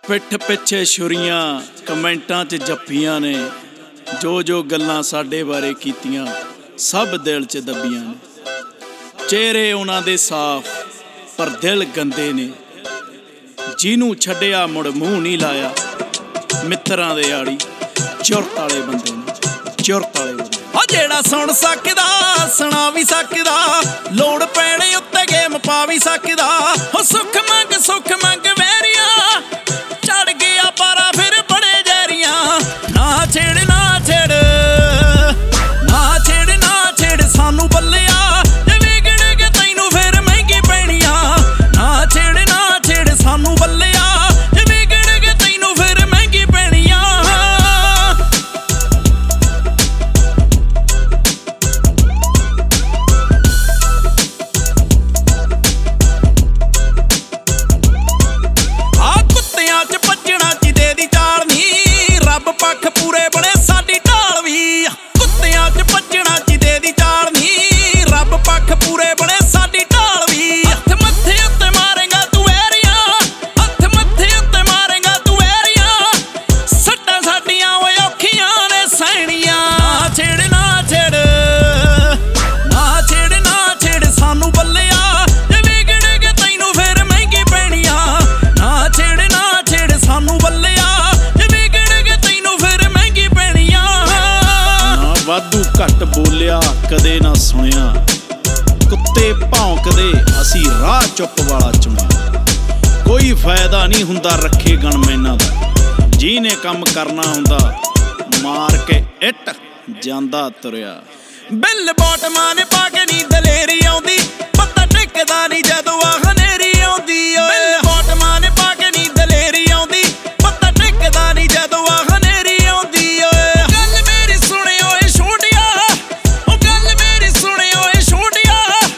ਪਿੱਠ ਪਿੱਛੇ ਛੁਰੀਆਂ ਕਮੈਂਟਾਂ 'ਚ ਜੱਫੀਆਂ ਨੇ, ਜੋ ਜੋ ਗੱਲਾਂ ਸਾਡੇ ਬਾਰੇ ਕੀਤੀਆਂ ਸਭ ਦਿਲ 'ਚ ਦੱਬੀਆਂ ਨੇ। ਚਿਹਰੇ ਉਹਨਾਂ ਦੇ ਸਾਫ਼ ਪਰ ਦਿਲ ਗੰਦੇ ਨੇ, ਜਿਹਨੂੰ ਛੱਡਿਆ ਮੁੜ ਮੂੰਹ ਨਹੀਂ ਲਾਇਆ। ਮਿੱਤਰਾਂ ਦੇ ਆੜੀ ਜ਼ੁਰਤ ਵਾਲੇ ਬੰਦੇ ਨੇ, ਜ਼ੁਰਤ ਵਾਲੇ ਬੰਦੇ। ਜਿਹੜਾ ਸੁਣ ਸਕਦਾ ਸੁਣਾ ਵੀ ਸਕਦਾ, ਲੋੜ ਪੈਣੇ ਉੱਤੇ ਗੇਮ ਪਾ ਵੀ ਸਕਦਾ। ਹੋ ਸੁੱਖ ਮੰਗ ਵੈਰੀਆਂ, ਚੜ ਗਿਆ ਪਾਰਾ ਫਿਰ ਬੜੇ ਜ਼ਹਿਰੀਆਂ। ਨਾ ਛੇੜ ਨਾ ਛੇੜ ਨਾ ਛੇੜ ਨਾ ਛੇੜ ਸਾਨੂੰ ਬੱਲਿਆ, ਜੇ ਵਿਗੜ ਕੇ ਤੈਨੂੰ ਫਿਰ ਮਹਿੰਗੀ ਪੈਣੀ ਆ। ਨਾ ਛੇੜ ਸਾਨੂੰ ਬੱਲਿਆ, ਜੇ ਵਿਗੜ ਕੇ ਤੈਨੂੰ ਫਿਰ ਮਹਿੰਗੀ ਪੈਣੀ ਆ। ਪੱਖ ਪੂਰੇ ਬਣੇ ਸਾਡੀ ਢਾਲ ਵੀ, ਕੁੱਤਿਆਂ 'ਚ ਭੱਜਣਾ ਜਿਹਦੇ ਦੀ ਚਾਲ ਨੀ। ਰੱਬ ਪੱਖ ਪੂਰੇ ਬਣੇ ਸਾਡੀ ਢਾਲ ਵੀ। ਹੱਥ ਮੱਥੇ ਉੱਤੇ ਮਾਰੇਗਾ ਤੂੰ ਐਰੀਆਂ, ਹੱਥ ਮੱਥੇ ਉੱਤੇ ਮਾਰੇਗਾ ਤੂੰ ਐਰੀਆਂ। ਸੱਟਾਂ ਸਾਡੀਆਂ ਓਏ ਔਖੀਆਂ ਨੇ ਸਹਿਣੀਆਂ। ਨਾ ਛੇੜ ਨਾ ਛੇੜ ਨਾ ਛੇੜ ਨਾ ਛੇੜ ਸਾਨੂੰ ਬੱਲਿਆ, ਜੇ ਵਿਗੜ ਕੇ ਤੈਨੂੰ ਫਿਰ ਮਹਿੰਗੀ ਪੈਣੀ ਆ। ਨਾ ਛੇੜ ਸਾਨੂੰ ਬੱਲਿਆ, ਵਾਧੂ ਘੱਟ ਬੋਲਿਆ ਕਦੇ ਨਾ ਸੁਣਿਆ। ਕੁੱਤੇ ਭੌਂਕਦੇ ਅਸੀਂ ਰਾਹ ਚੁੱਪ ਵਾਲਾ ਚੁਣਿਆ। ਕੋਈ ਫਾਇਦਾ ਨਹੀਂ ਹੁੰਦਾ ਰੱਖੇ ਗਨਮੈਨਾਂ ਦਾ, ਜਿਹਨੇ ਕੰਮ ਕਰਨਾ ਹੁੰਦਾ ਮਾਰ ਕੇ ਇੱਟ ਜਾਂਦਾ ਤੁਰਿਆ। ਬਿੱਲ ਬੋਟਮਾਂ ਨੇ ਪਾ ਕੇ ਨੀ ਦਲੇਰੀ ਆਉਂਦੀ, ਪਤਾ ਟਿਕਦਾ ਨਹੀਂ ਜਦੋਂ